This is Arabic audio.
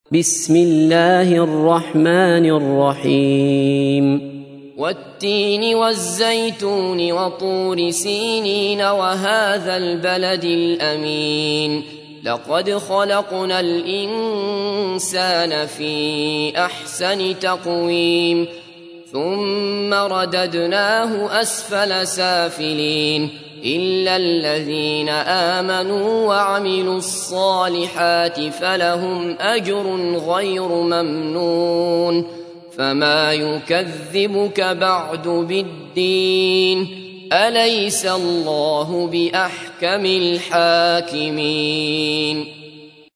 بسم الله الرحمن الرحيم والتين والزيتون وطور سينين وهذا البلد الأمين لقد خلقنا الإنسان في أحسن تقويم ثم رددناه أسفل سافلين إلا الذين آمنوا وعملوا الصالحات فلهم أجر غير ممنون فما يكذبك بعد بالدين أليس الله بأحكم الحاكمين